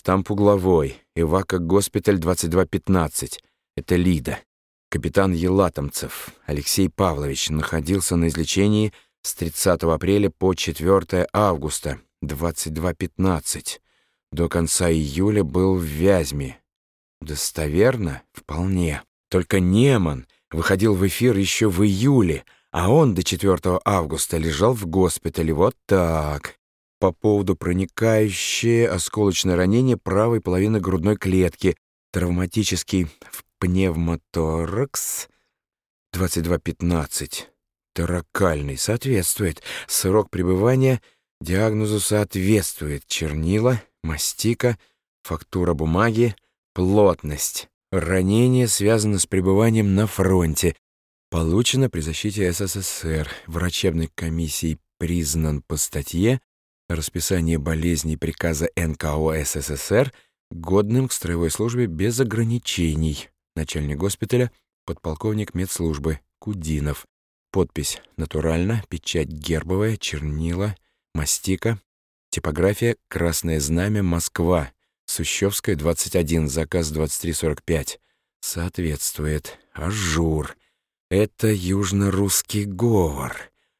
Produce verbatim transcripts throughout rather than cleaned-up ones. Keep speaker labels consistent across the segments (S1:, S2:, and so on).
S1: Штамп угловой. Ивака госпиталь двадцать два пятнадцать. Это Лида. Капитан Елатомцев Алексей Павлович находился на излечении с тридцатого апреля по четвёртое августа двадцать два пятнадцать. До конца июля был в Вязьме. Достоверно? Вполне. Только Неман выходил в эфир еще в июле, а он до четвёртого августа лежал в госпитале. Вот так. По поводу проникающее осколочное ранение правой половины грудной клетки, травматический в пневмоторакс двадцать два пятнадцать. Торакальный соответствует. Срок пребывания диагнозу соответствует. Чернила, мастика, фактура бумаги, плотность. Ранение связано с пребыванием на фронте. Получено при защите СССР. Врачебной комиссией признан по статье «Расписание болезней приказа эн ка о эс эс эс эр годным к строевой службе без ограничений». Начальник госпиталя, подполковник медслужбы Кудинов. Подпись натурально, печать гербовая, чернила, мастика. Типография «Красное знамя, Москва». Сущевская, двадцать один, заказ двадцать три сорок пять. Соответствует. Ажур. Это южно-русский говор.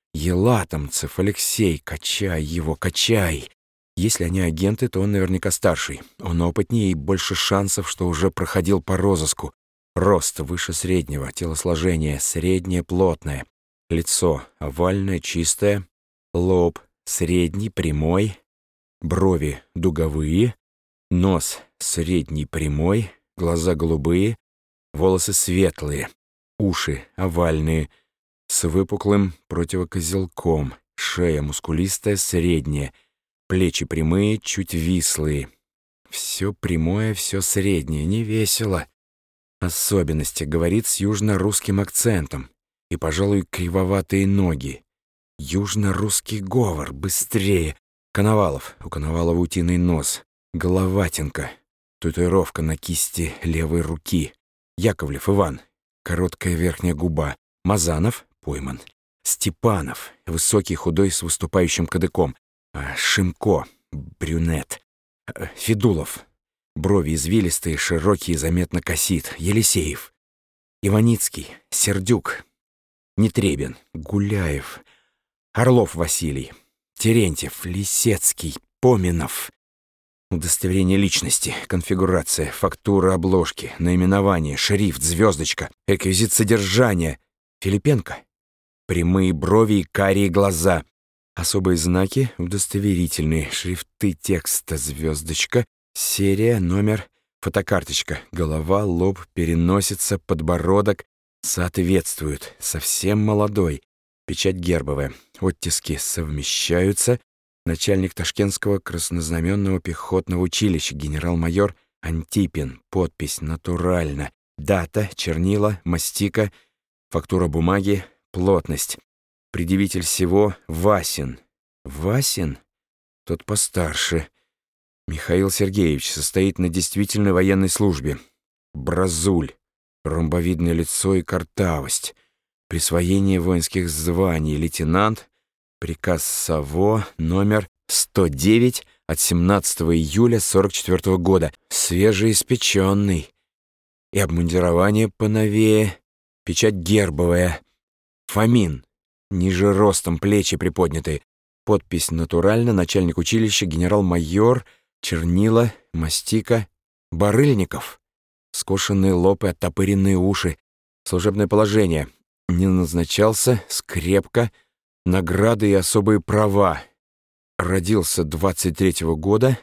S1: Елатомцев Алексей, качай его, качай. Если они агенты, то он наверняка старший. Он опытнее и больше шансов, что уже проходил по розыску. Рост выше среднего, телосложение среднее, плотное. Лицо овальное, чистое. Лоб средний, прямой. Брови дуговые. Нос средний, прямой. Глаза голубые. Волосы светлые. Уши овальные. С выпуклым противокозелком. Шея мускулистая, средняя. Плечи прямые, чуть вислые. Все прямое, все среднее. Не весело. Особенности. Говорит с южно-русским акцентом. И, пожалуй, кривоватые ноги. Южно-русский говор. Быстрее. Коновалов. У Коновалова утиный нос. Головатенко. Татуировка на кисти левой руки. Яковлев Иван. Короткая верхняя губа. Мазанов. Пойман. Степанов. Высокий, худой, с выступающим кадыком. Шимко. Брюнет. Федулов. Брови извилистые, широкие, заметно косит. Елисеев. Иваницкий. Сердюк. Нетребин. Гуляев. Орлов Василий. Терентьев. Лисецкий. Поминов. Удостоверение личности, конфигурация, фактура обложки, наименование, шрифт, звездочка, реквизит содержания. Филипенко. Прямые брови и карие глаза. Особые знаки удостоверительные, шрифты текста, звездочка, серия, номер, фотокарточка, голова, лоб, переносица, подбородок соответствуют. Совсем молодой. Печать гербовая. Оттиски совмещаются. Начальник Ташкентского краснознаменного пехотного училища, генерал-майор Антипин. Подпись натурально. Дата, чернила, мастика, фактура бумаги, плотность. Предъявитель всего Васин. Васин? Тот постарше. Михаил Сергеевич состоит на действительной военной службе. Бразуль. Ромбовидное лицо и картавость. Присвоение воинских званий. Лейтенант. Приказ САВО номер сто девять от семнадцатого июля сорок четвёртого года. Свежеиспеченный. И обмундирование поновее. Печать гербовая. Фомин. Ниже ростом, плечи приподнятые. Подпись натурально. Начальник училища, генерал-майор. Чернила, мастика. Барыльников. Скошенные лоб и оттопыренные уши. Служебное положение. Не назначался. Скрепка. Награды и особые права. Родился двадцать третьего года,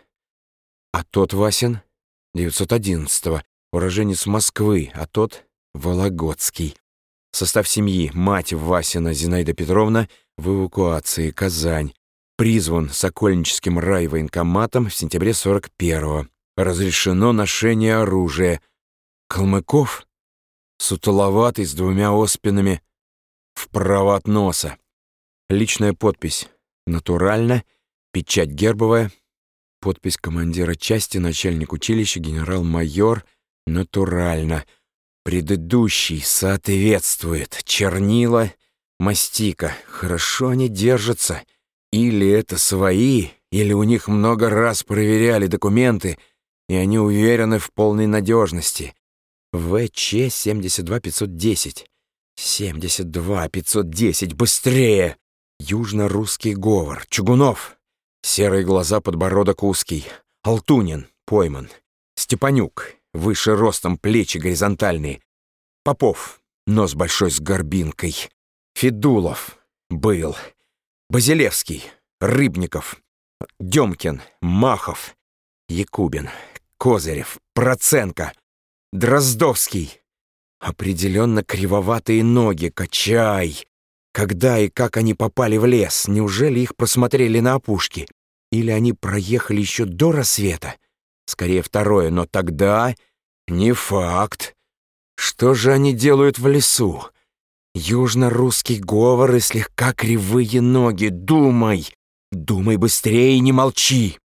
S1: а тот Васин девятьсот одиннадцатого. Уроженец Москвы, а тот Вологодский. Состав семьи: мать Васина Зинаида Петровна в эвакуации, Казань. Призван Сокольническим райвоенкоматом в сентябре сорок первого. Разрешено ношение оружия. Калмыков? Сутуловатый, с двумя оспинами вправо от носа. Личная подпись натурально, печать гербовая, подпись командира части, начальник училища, генерал-майор, натурально. Предыдущий соответствует. Чернила, мастика. Хорошо они держатся. Или это свои, или у них много раз проверяли документы, и они уверены в полной надежности. ВЧ семьдесят два пятьсот десять. семьдесят два пятьсот десять. Быстрее! Южно-русский говор. Чугунов. Серые глаза, подбородок узкий. Алтунин. Пойман. Степанюк. Выше ростом, плечи горизонтальные. Попов. Нос большой с горбинкой. Федулов. Был. Базилевский. Рыбников. Демкин. Махов. Якубин. Козырев. Проценко. Дроздовский. Определенно кривоватые ноги. Качай. Когда и как они попали в лес? Неужели их просмотрели на опушке? Или они проехали еще до рассвета? Скорее второе, но тогда не факт. Что же они делают в лесу? Южно-русский говор и слегка кривые ноги. Думай! Думай быстрее и не молчи!